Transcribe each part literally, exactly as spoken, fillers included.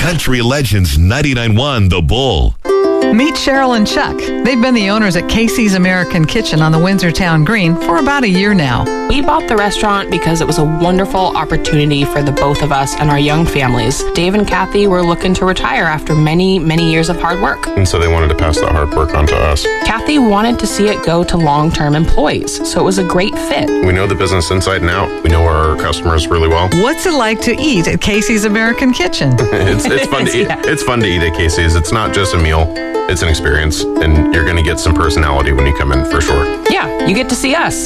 Country Legends ninety-nine point one The Bull. Meet Cheryl and Chuck. They've been the owners at Casey's American Kitchen on the Windsortown Green for about a year now. We bought the restaurant because it was a wonderful opportunity for the both of us and our young families. Dave and Kathy were looking to retire after many, many years of hard work. And so they wanted to pass that hard work on to us. Kathy wanted to see it go to long-term employees, so it was a great fit. We know the business inside and out. We know our customers really well. What's it like to eat at Casey's American Kitchen? it's, it's fun to eat. Yeah. It's fun to eat at Casey's. It's not just a meal. It's an experience, and you're going to get some personality when you come in, for sure. Yeah, you get to see us.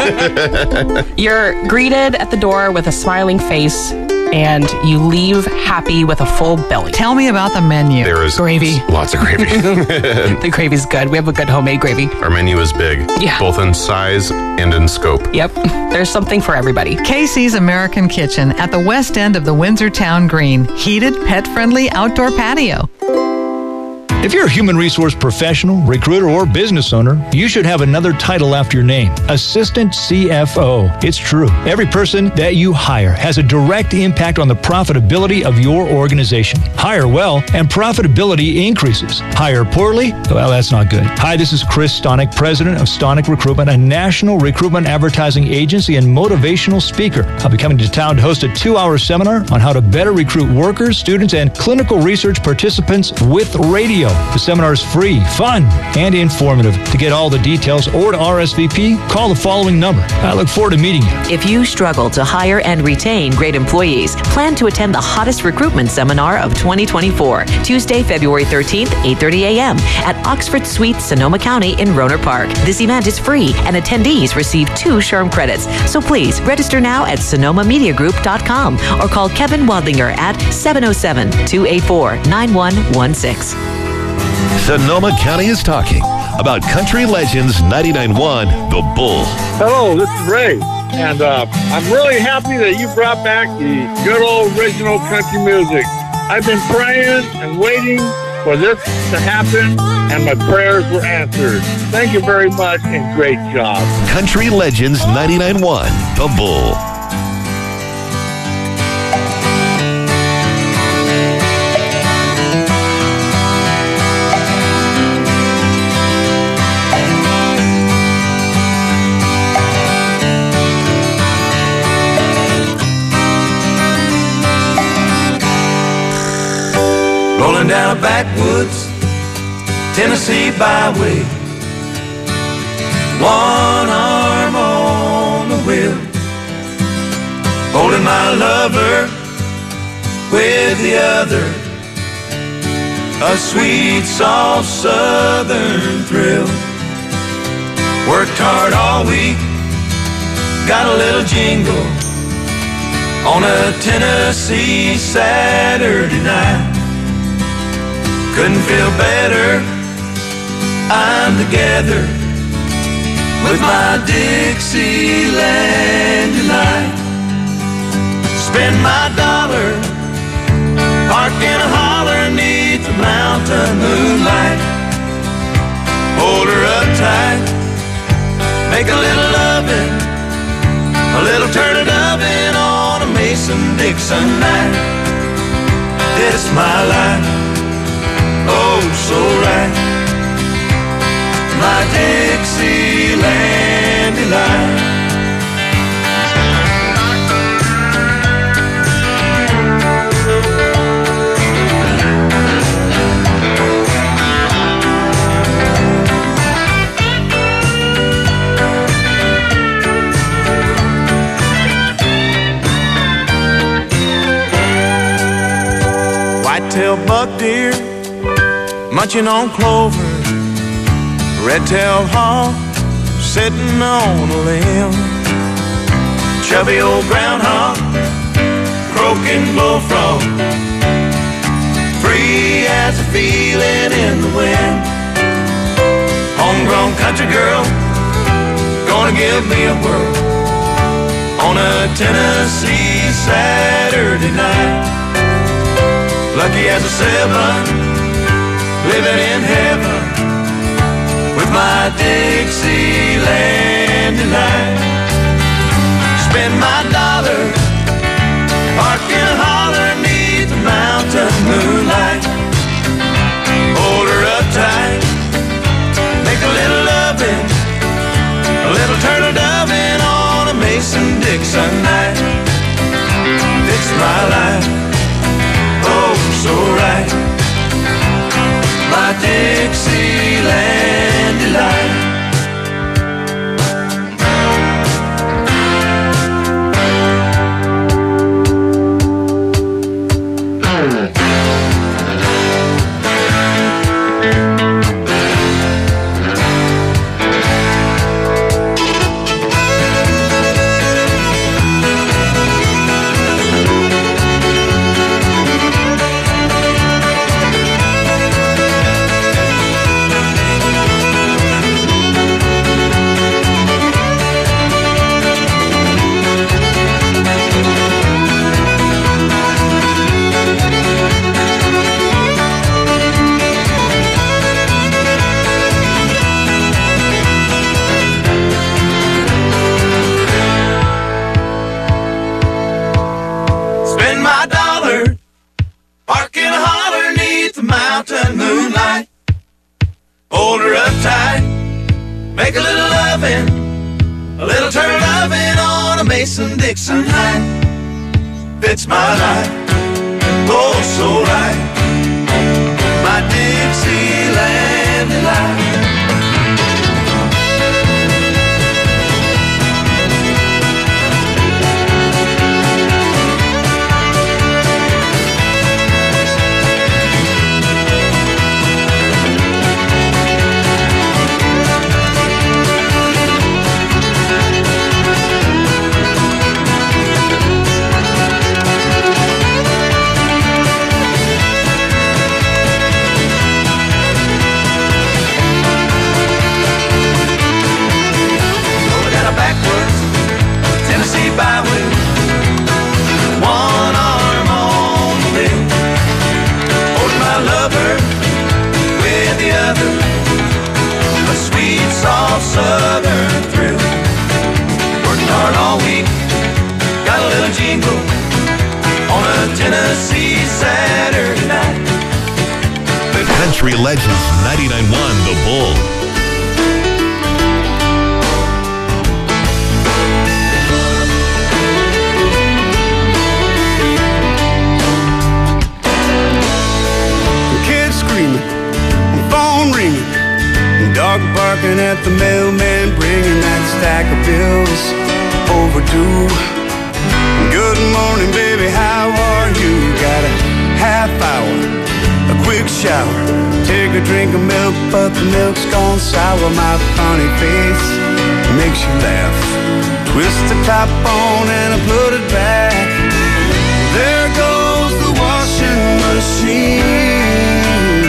You're greeted at the door with a smiling face, and you leave happy with a full belly. Tell me about the menu. There is Gravy. Lots of gravy. The gravy's good. We have a good homemade gravy. Our menu is big, Yeah. both in size and in scope. Yep, there's something for everybody. Casey's American Kitchen at the west end of the Windsortown Green. Heated, pet-friendly outdoor patio. If you're a human resource professional, recruiter, or business owner, you should have another title after your name, Assistant C F O. It's true. Every person that you hire has a direct impact on the profitability of your organization. Hire well, and profitability increases. Hire poorly? Well, that's not good. Hi, this is Chris Stonick, president of Stonick Recruitment, a national recruitment advertising agency and motivational speaker. I'll be coming to town to host a two-hour seminar on how to better recruit workers, students, and clinical research participants with radio. The seminar is free, fun, and informative. To get all the details or to R S V P, call the following number. I look forward to meeting you. If you struggle to hire and retain great employees, plan to attend the hottest recruitment seminar of twenty twenty-four, Tuesday, February thirteenth, eight thirty a.m. at Oxford Suite, Sonoma County in Rohnert Park. This event is free, and attendees receive two SHRM credits. So please register now at sonoma media group dot com or call Kevin Wadlinger at seven oh seven, two eight four, nine one one six. Sonoma County is talking about Country Legends ninety-nine point one The Bull. Hello, this is Ray, and uh, I'm really happy that you brought back the good old original country music. I've been praying and waiting for this to happen, and my prayers were answered. Thank you very much, and great job. Country Legends ninety-nine point one The Bull. Rolling down a backwoods Tennessee byway, one arm on the wheel, holding my lover with the other, a sweet, soft southern thrill. Worked hard all week, got a little jingle on a Tennessee Saturday night. Couldn't feel better, I'm together with my Dixieland delight. Spend my dollar, park in a holler neath the mountain moonlight. Hold her up tight, make a little lovin', a little turning oven on a Mason-Dixon night. This my life, oh, so right, my Dixieland delight. White-tailed buck deer munching on clover, red-tailed hawk sitting on a limb, chubby old groundhog croaking bullfrog, free as a feeling in the wind. Homegrown country girl gonna give me a whirl on a Tennessee Saturday night. Lucky as a seven, living in heaven with my Dixieland delight. Spend my dollar, park in a holler neath the mountain moon. Mason-Dixon night. It's my life, oh so right. My Dixieland delight. Mason-Dixon night. Fits my life, oh so right. My Dixieland delight. Southern thrill. Worked hard all week, got a little jingle on a Tennessee Saturday night. The Country Legends ninety-nine point one The Bull. Kids screaming, phone ringing, dog barking at the mailman, bringing that stack of bills overdue. Good morning, baby, how are you? Got a half hour, a quick shower, take a drink of milk, but the milk's gone sour. My funny face makes you laugh. Twist the top on and I put it back. There goes the washing machine.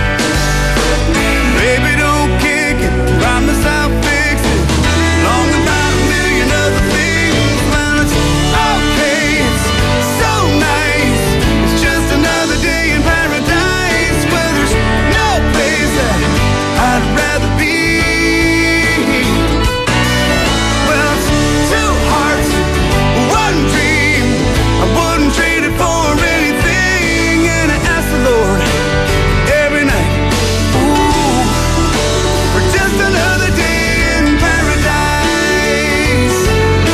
Baby, don't kick it, promise I'll fix it. Long about a million other things. Well, it's okay, it's so nice. It's just another day in paradise, where there's no place that I'd rather be. Well, it's two hearts, one dream. I wouldn't trade it for anything. And I ask the Lord every night, ooh, for just another day in paradise.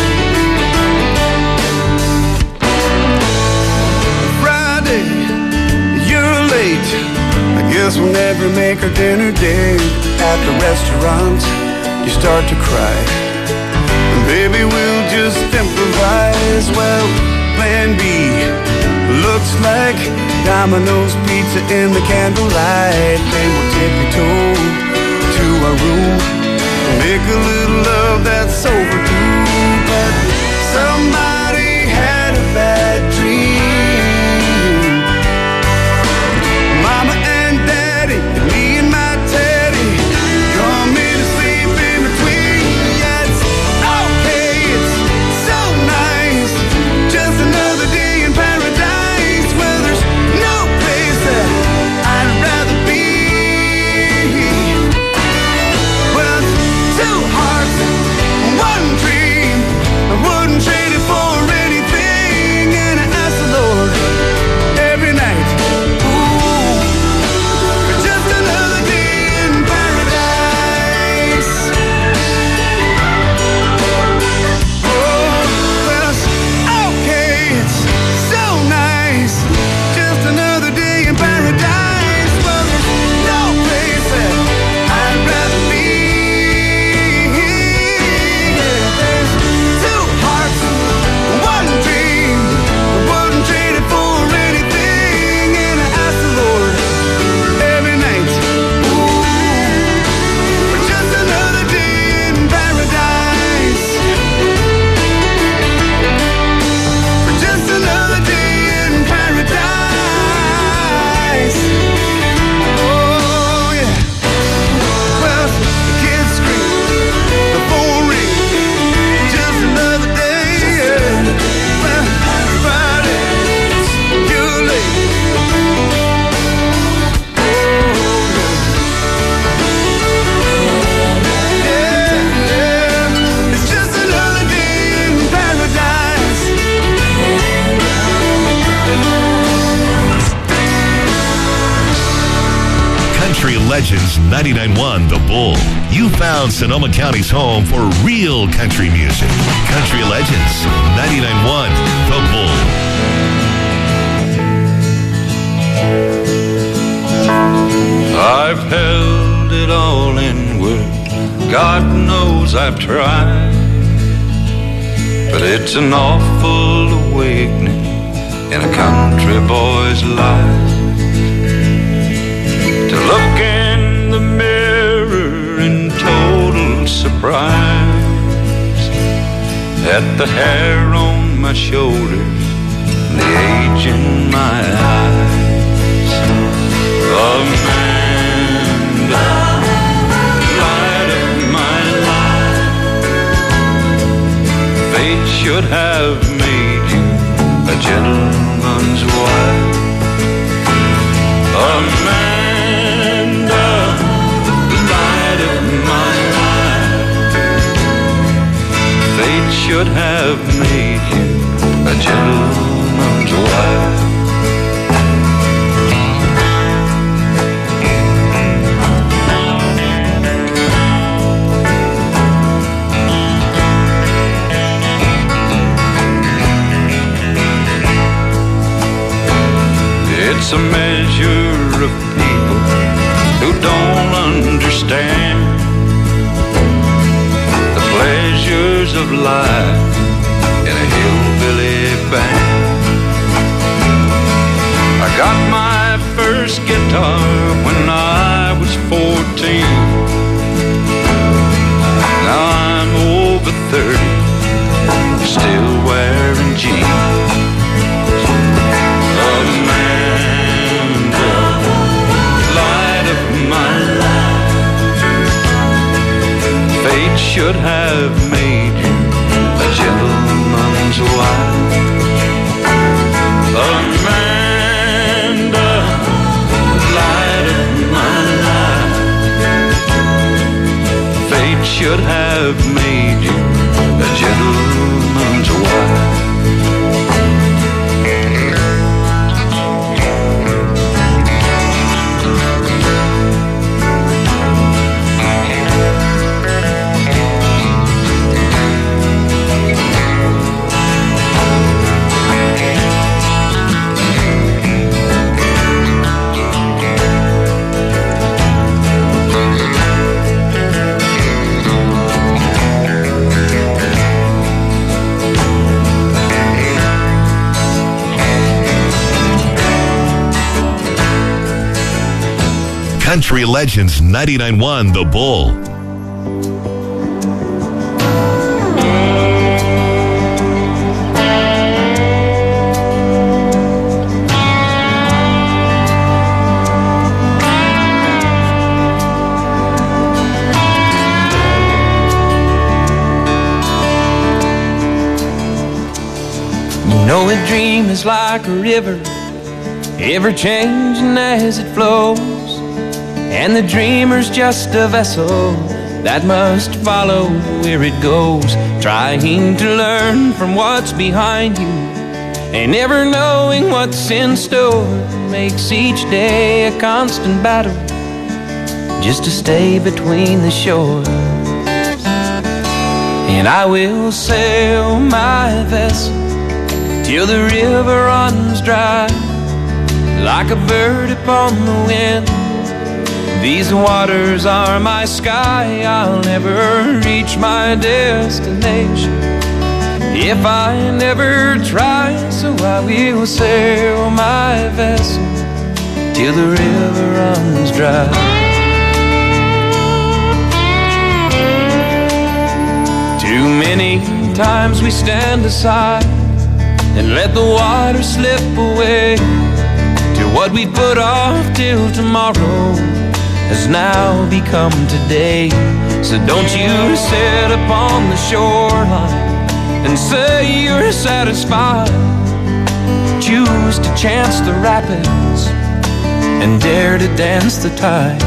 Friday, you're late. I guess we'll never make our dinner date. At the restaurant, you start to cry. And baby, we'll just improvise. Well, plan B looks like Domino's pizza in the candlelight. Then we'll tippy-toe to our room, make a little love that's overdue. But somebody had a bad dream. Mama and Daddy, me and my Teddy, come in to sleep in between. Yeah, it's okay, it's so nice. Just another day in paradise, where there's no place that I'd rather be. Well, two hearts, one dream. I wouldn't trade it for Country Legends ninety-nine point one The Bull. You found Sonoma County's home for real country music. Country Legends ninety-nine point one The Bull. I've held it all in words. God knows I've tried. But it's an awful awakening in a country boy's life. To look in the mirror in total surprise at the hair on my shoulders and the age in my eyes. Amanda, light of my life, fate should have made you a gentleman's wife. Amanda, light of my life, fate should have made you a gentleman's wife. It's a measure of people who don't understand the pleasures of life in a hillbilly band. I got my first guitar when I was fourteen. Now I'm over thirty, still wearing jeans. Fate should have made you a gentleman's wife. Amanda, light of my life, fate should have made you a gentleman's wife. Country Legends ninety-nine point one The Bull. You know a dream is like a river, ever changing as it flows. And the dreamer's just a vessel that must follow where it goes, trying to learn from what's behind you and never knowing what's in store. Makes each day a constant battle just to stay between the shores. And I will sail my vessel till the river runs dry, like a bird upon the wind. These waters are my sky. I'll never reach my destination if I never try. So I will sail my vessel till the river runs dry. Too many times we stand aside and let the water slip away to what we put off till tomorrow has now become today. So don't you sit upon the shoreline and say you're satisfied. Choose to chance the rapids and dare to dance the tide.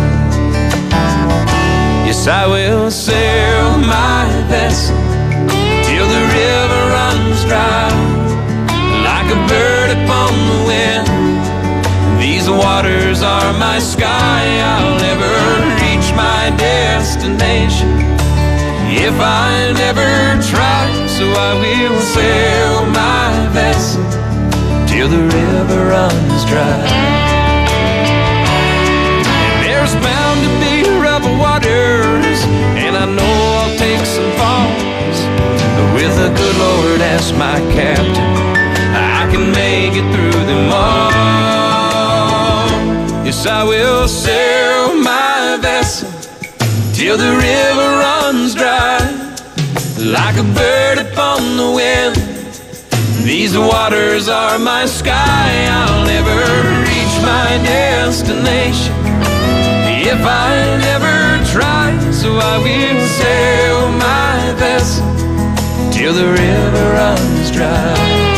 Yes, I will sail my vessel till the river runs dry, like a bird upon the wind. These These waters are my sky. I'll never reach my destination if I never try. So I will sail my vessel till the river runs dry. And there's bound to be rough waters, and I know I'll take some falls, but with the good Lord as my captain, I can make it through them all. Yes, I will sail my vessel till the river runs dry. Like a bird upon the wind, these waters are my sky. I'll never reach my destination if I never try. So I will sail my vessel till the river runs dry.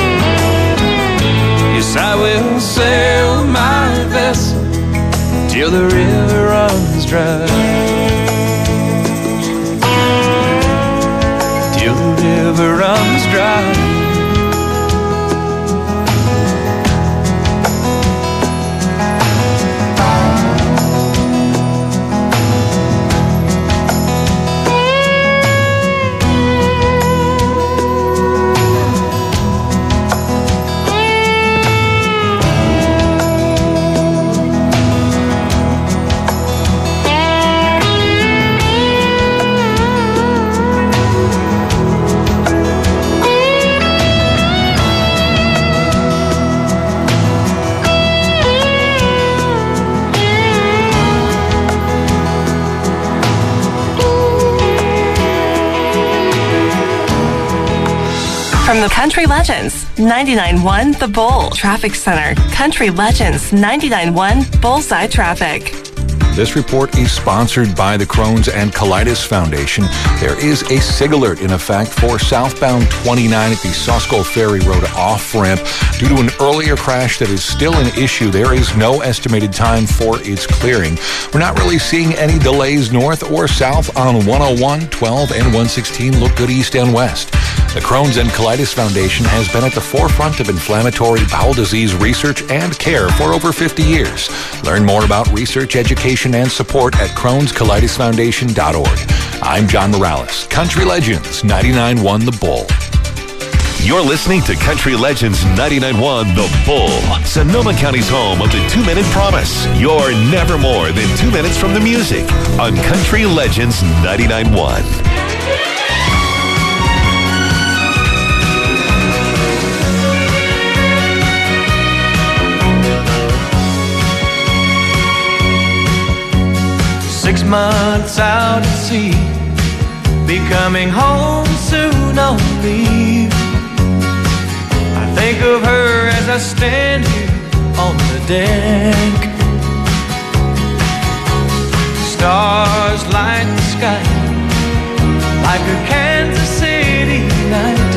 Yes, I will sail my vessel till the river runs dry. Till the river runs dry. From the Country Legends, ninety-nine point one The Bull Traffic Center. Country Legends, ninety-nine point one Bullseye Traffic. This report is sponsored by the Crohn's and Colitis Foundation. There is a SIG alert in effect for southbound twenty-nine at the Sausco Ferry Road off-ramp. Due to an earlier crash that is still an issue, there is no estimated time for its clearing. We're not really seeing any delays north or south on one oh one, twelve, and one sixteen. Look good east and west. The Crohn's and Colitis Foundation has been at the forefront of inflammatory bowel disease research and care for over fifty years. Learn more about research, education, and support at crohns colitis foundation dot org. I'm John Morales. Country Legends, ninety-nine point one The Bull. You're listening to Country Legends ninety-nine point one The Bull, Sonoma County's home of the two-minute promise. You're never more than two minutes from the music on Country Legends ninety-nine point one. Six months out at sea, be coming home soon on leave. I think of her as I stand here on the deck. Stars light the sky like a Kansas City night.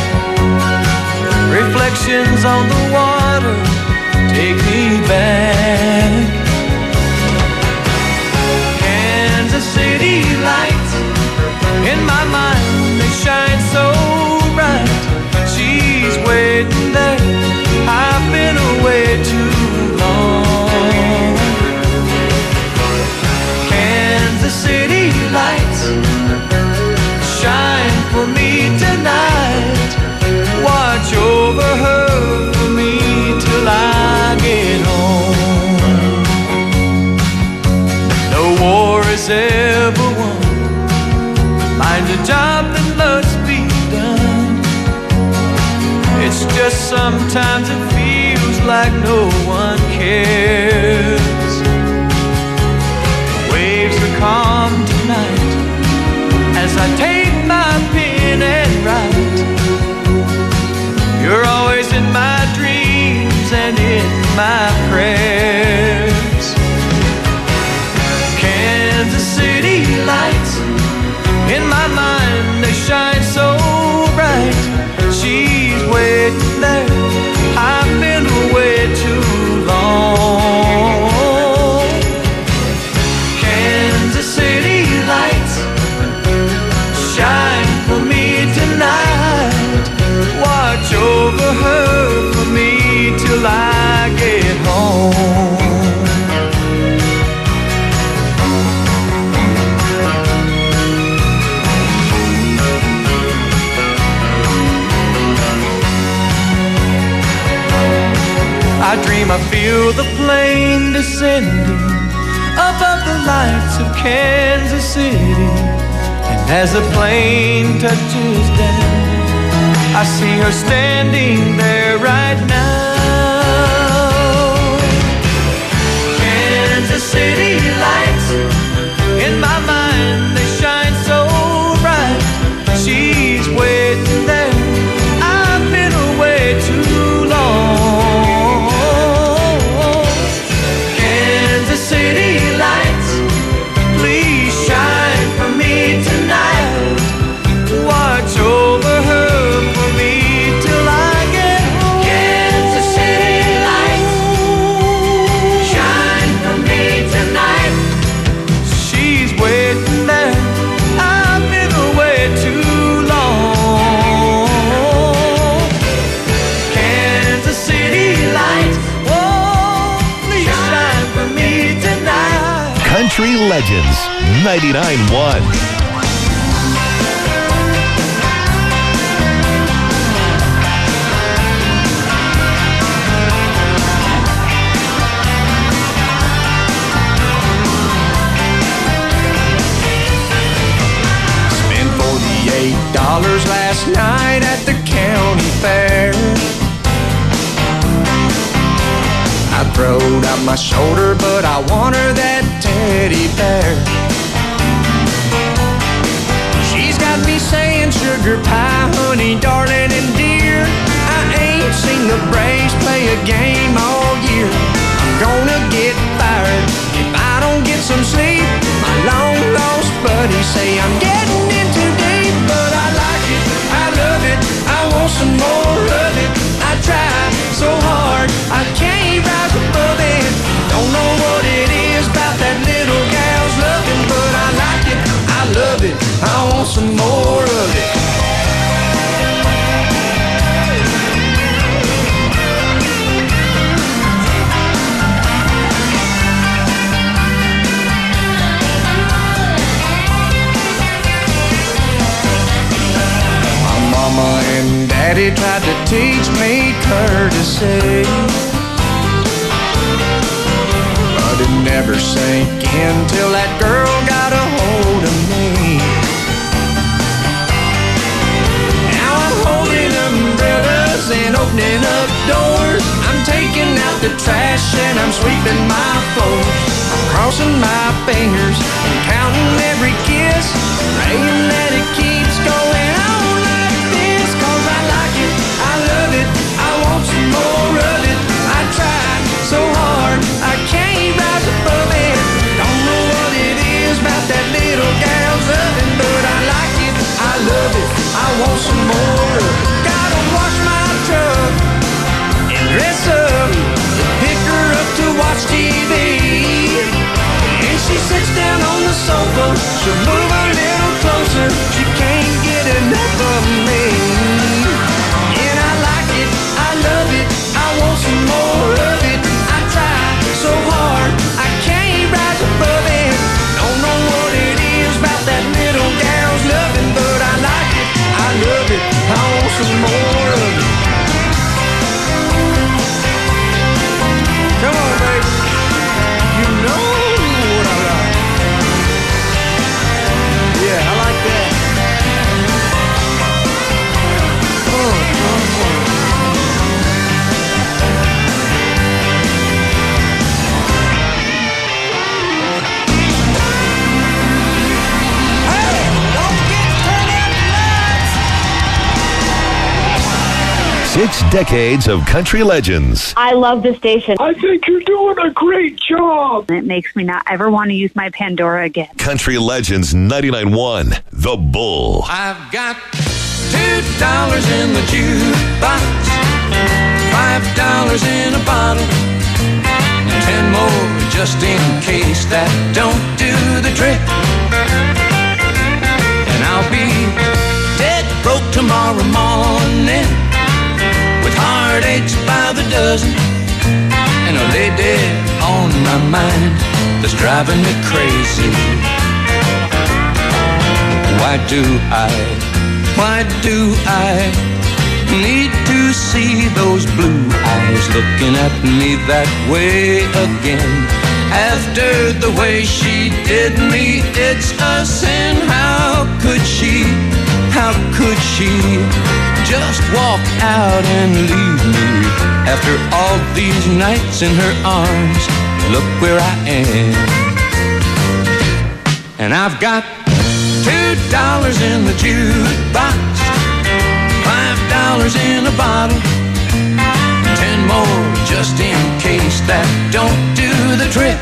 Reflections on the water take me back. City lights in my mind, they shine so bright. She's waiting there, I've been away too long. Kansas City lights shine for me tonight. Watch over her for me till I get home. No war is ever won, find a job that must be done. It's just sometimes it feels like no one cares. Waves are calm tonight as I take my pen and write. You're always in my dreams and in my prayers. Kansas City lights in my mind, they shine so bright. She's waiting there, I've been away too long. I feel the plane descending above the lights of Kansas City. And as the plane touches down, I see her standing there right now. Kansas City lights, in my mind they shine so bright. She's waiting there, I've been away too long. Kansas City lights, please shine for me tonight. Watch over her for me till I get home. Kansas City lights, shine for me tonight. She's waiting there, I've been away too long. Kansas City lights, oh, please shine for me tonight. Country Legends ninety-nine point one. Spent forty-eight dollars last night at the county fair. I throwed out my shoulder, but I want her that teddy bear. She's got me saying sugar pie, honey, darling, and dear. I ain't seen the Braves play a game all year. I'm gonna get fired if I don't get some sleep. My long lost buddies say I'm getting in too deep, but I like it, I love it, I want some more of it. I try so hard, I can't rise above it. Don't know what it is about that little gal's loving, but I like it, I love it, I want some more of it. My mama and daddy tried to teach me courtesy, but it never sank in till that girl got a hold of me. Now I'm holding umbrellas and opening up doors. I'm taking out the trash and I'm sweeping my floors. I'm crossing my fingers and counting every kiss, praying that it keeps going on like this. Cause I like it, I love it, I want some more of it. I tried so hard, I can't rise above it. Don't know what it is about that little gal's loving, but I like it, I love it, I want some more of it. Gotta wash my truck and dress up, pick her up to watch T V. And she sits down on the sofa, she'll move a little closer, she can't get enough of me. And I like it, I love it, I want some more of it. I try so hard, I can't rise above it. Don't know what it is about that little gal's loving, but I like it, I love it, I want some more of it. Come on, baby, you know what I like. Yeah, I like that. Oh, oh, oh. Six decades of country legends. I love the station. I think you're doing a great job. It makes me not ever want to use my Pandora again. Country Legends ninety-nine point one, The Bull. I've got two dollars in the jukebox, five dollars in a bottle, and ten more just in case that don't do the trick. And I'll be dead broke tomorrow morning, with heartaches by the dozen, and a lady on my mind that's driving me crazy. Why do I, why do I need to see those blue eyes looking at me that way again. After the way she did me, it's a sin. How could she, how could she just walk out and leave me? After all these nights in her arms, look where I am. And I've got two dollars in the jukebox, five dollars in a bottle, ten more just in case that don't do the trick.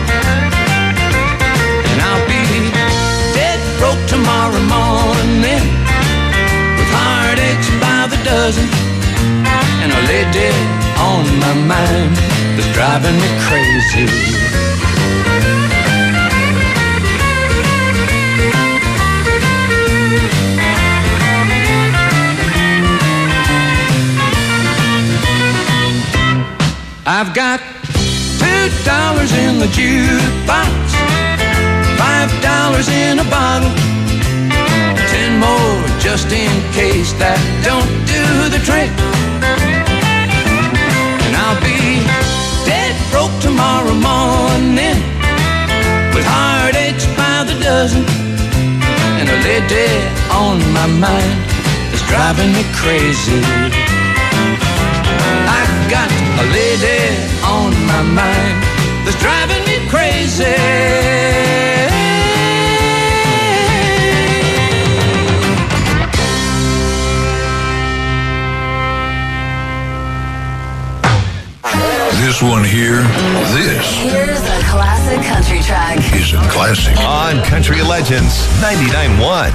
And I'll be dead broke tomorrow morning, with heartaches by the dozen, and a lady on my mind that's driving me crazy. I've got two dollars in the jukebox, five dollars in a bottle, ten more just in case that don't do the trick. And I'll be dead broke tomorrow morning, with heartaches by the dozen, and a lady on my mind that's driving me crazy. I've got a lady on my mind that's driving me crazy. This one here, this Here's a classic country track. is a classic. On Country Legends ninety-nine point one.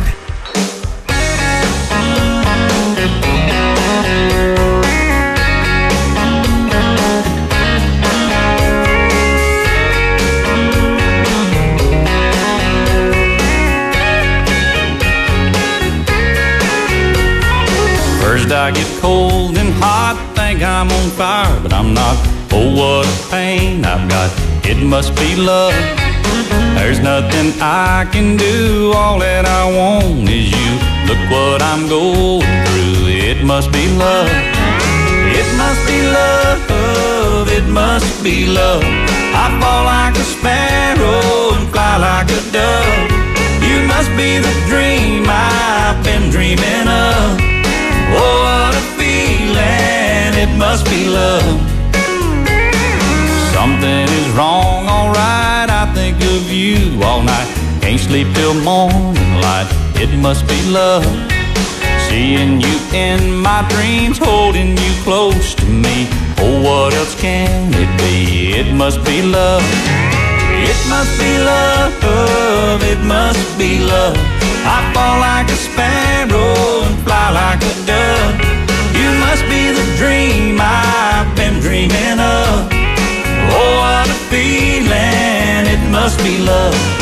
First I get cold and hot, think I'm on fire, but I'm not. Oh, what a pain I've got, it must be love. There's nothing I can do, all that I want is you. Look what I'm going through, it must be love. It must be love, it must be love. I fall like a sparrow and fly like a dove. You must be the dream I've been dreaming of. Oh, what a feeling, it must be love. Something is wrong, alright, I think of you all night. Can't sleep till morning light, it must be love. Seeing you in my dreams, holding you close to me. Oh, what else can it be? It must be love. It must be love, it must be love. I fall like a sparrow and fly like a dove. You must be the dream I've been dreaming of. Oh, what a feeling, it must be love.